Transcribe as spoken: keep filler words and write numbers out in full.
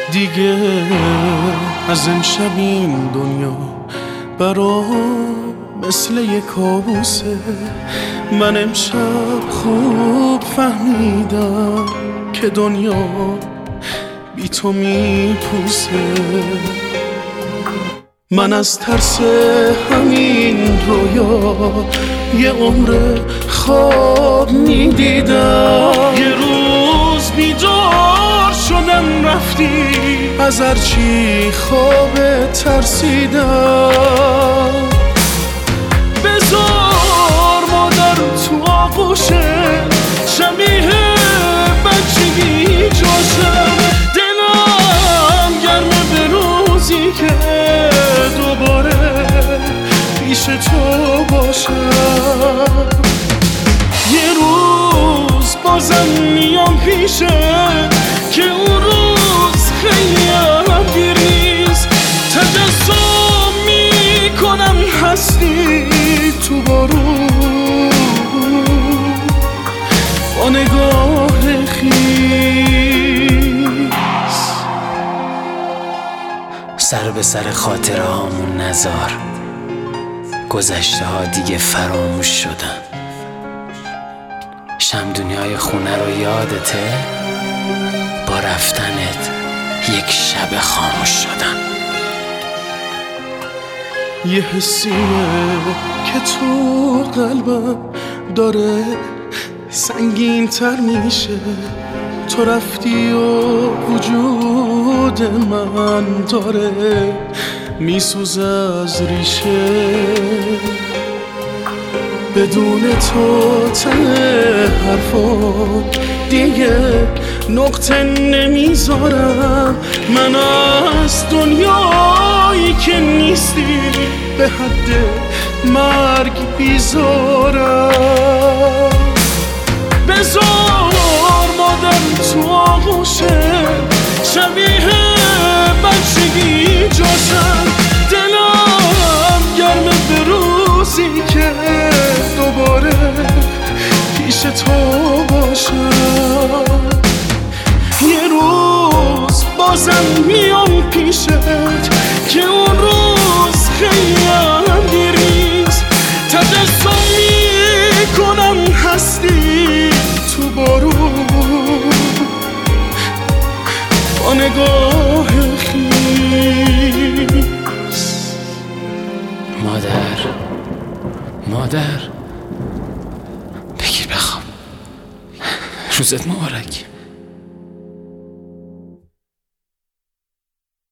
دیگه از امشب این دنیا برام مثل یک کابوسه. من امشب خوب فهمیدم که دنیا بی تو میپوسه. من از ترس همین رویا یه عمر خواب میدیدم. یه روز بیدار شدم رفتی، از هرچی خواب ترسیدم. بذار مادر تو آغوشه شبیه بچگی جاشم. دلم گرمه به روزی که دوباره پیش تو باشم. یه روز بازم میام پیشه که اون روز خیلی هم دیر نیست. تجسم میکنم هستی تو بارون با نگاه خیس. سر به سر خاطره هامون نذار، گذشته ها دیگه فراموش شدن. شم دنیای خونه رو یادته؟ با رفتنت یک شب خاموش شدن. یه حسیه که تو قلبم داره سنگین تر میشه. تو رفتی و وجود من داره میسوزه از ریشه. بدون تو ته حرفا دیگه نقطه نمیذارم. من از دنیایی که نیستی به حد مرگ بیزارم. بذار مادر تو آغوشه شبیه بچگی جاشم. دلم گرمه به روزی که دوباره پیش تو باشم. یه روز بازم میام پیشت که اون روز خیلی هم دیر نیست. تجسم میکنم هستی تو بارون با نگاه خیس. مادر مادر بگیر بخواب. روزت مبارک.